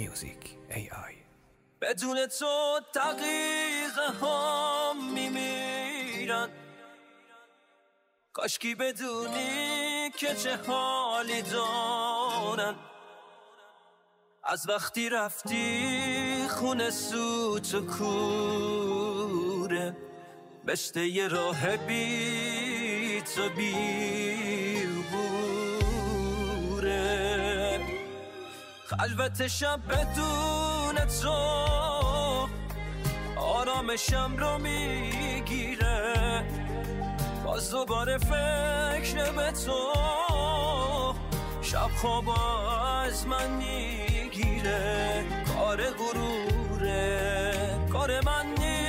میوزیک AI. بدون تو دقیقه هم میمیرن، کاشکی بدونی که چه حالی دارن. از وقتی رفتی خونه سوت و کوره، بشته یه راه بی تو بی بوره. خلوت شب بدون تو آرامشم رو میگیره، باز دوباره فکر به تو شب خواب از من میگیره. کار غروره، کار من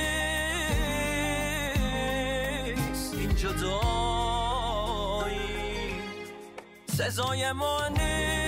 نیست، این جدایی سزای ما نیست.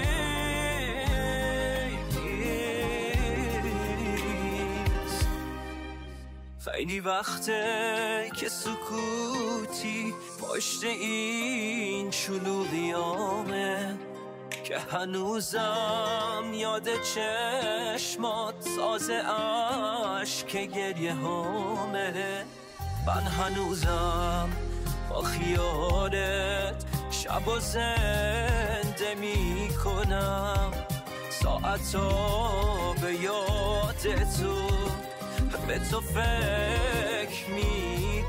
خیلی وقته که سکوتی پشت این شلوغیامه، که هنوزم یاد چشمات ساز عشق گریه هامه. من هنوزم با خیالت شب و زنده می کنم، ساعتا به یاد تو به تو فکر می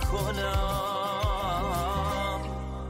کنم.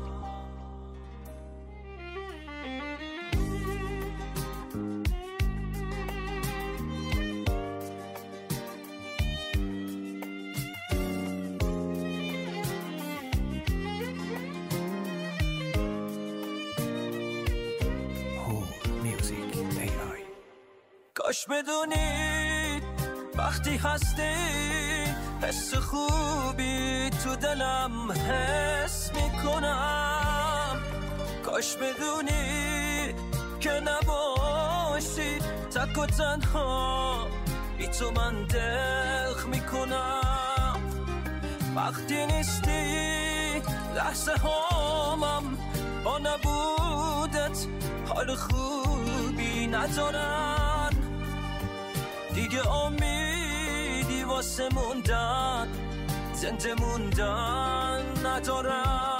میوزیک AI. کاش بدونی وقتی هستی حس خوبی تو دلم حس میکنم. کاش بدونی که نباشی تک و تنها بی تو من دلخ میکنم. وقتی نیستی لحظه هامم با نبودت حال خوبی ندارن. دیگه امیدی واسه موندن، زنده موندن ندارم.